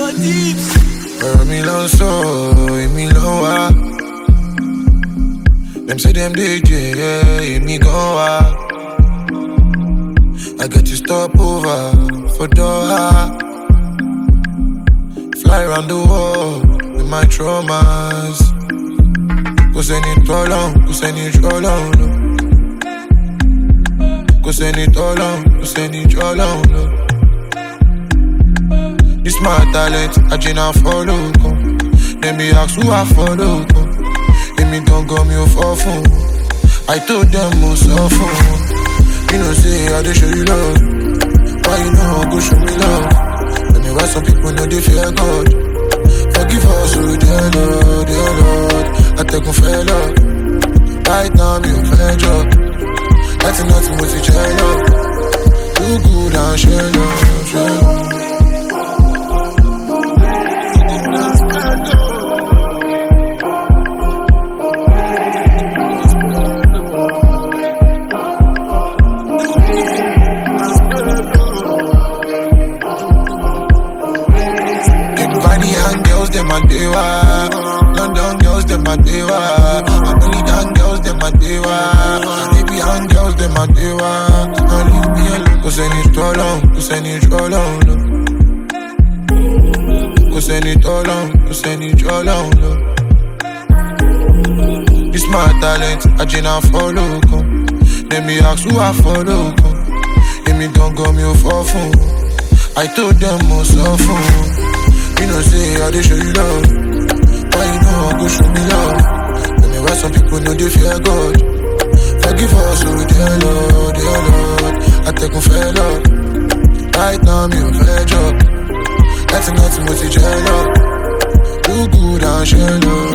Me long so, me long wa. Them say them DJ, yeah, me go wa. I get to stop over for Doha. Fly around the world with my traumas. Go send it all on, go send it all on. Go send it all on, go send it all on. This my talent, I just follow. Let me ask who I follow. Let me don't go me for phone. I told them most often. You know say I dey show you love. Why you know go show me love? Let me why some people know they fear God. Forgive us, oh dear Lord, dear Lord. I take on fair love. Right now me on fair job. That's nothing but each other. Too good and share love, share love. London girls, them my dewa. American girls, them my dewa. Arabian girls, them my dewa. Don't leave me alone. Go send it all on, go send it all on. Go send it all on, go send it all on. This my talent, I just follow. Let me ask who I follow. Let me don't go me for phone. I told them most often. You know say I dey show you love. Why you know go show me love? Tell me why some people know they fear God. Forgive us, oh dear Lord, dear Lord. I take on fair love. Right now me on fair job. That's nothing but each other. Too good and share love.